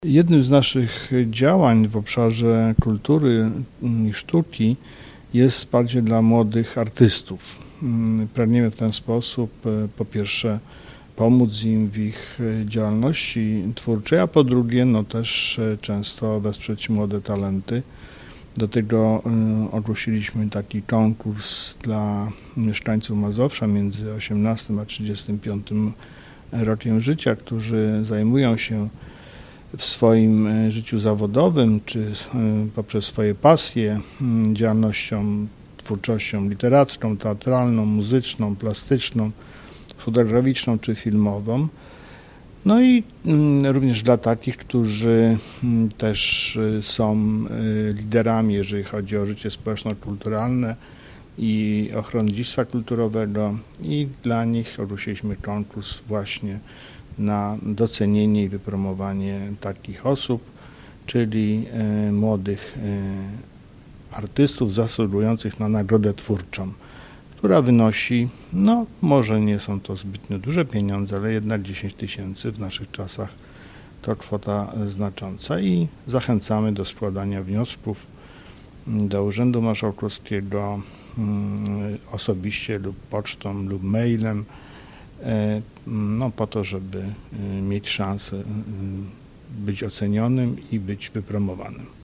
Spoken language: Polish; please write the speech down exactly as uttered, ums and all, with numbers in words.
Jednym z naszych działań w obszarze kultury i sztuki jest wsparcie dla młodych artystów. Pragniemy w ten sposób po pierwsze pomóc im w ich działalności twórczej, a po drugie no też często wesprzeć młode talenty. Do tego ogłosiliśmy taki konkurs dla mieszkańców Mazowsza między osiemnastym a trzydziestym piątym rokiem życia, którzy zajmują się w swoim życiu zawodowym, czy poprzez swoje pasje, działalnością, twórczością literacką, teatralną, muzyczną, plastyczną, fotograficzną czy filmową. No i również dla takich, którzy też są liderami, jeżeli chodzi o życie społeczno-kulturalne i ochronę dziedzictwa kulturowego, i dla nich ogłosiliśmy konkurs właśnie na docenienie i wypromowanie takich osób, czyli młodych artystów zasługujących na nagrodę twórczą, która wynosi, no może nie są to zbytnio duże pieniądze, ale jednak dziesięć tysięcy w naszych czasach to kwota znacząca i zachęcamy do składania wniosków do Urzędu Marszałkowskiego osobiście lub pocztą lub mailem, no po to, żeby mieć szansę być ocenionym i być wypromowanym.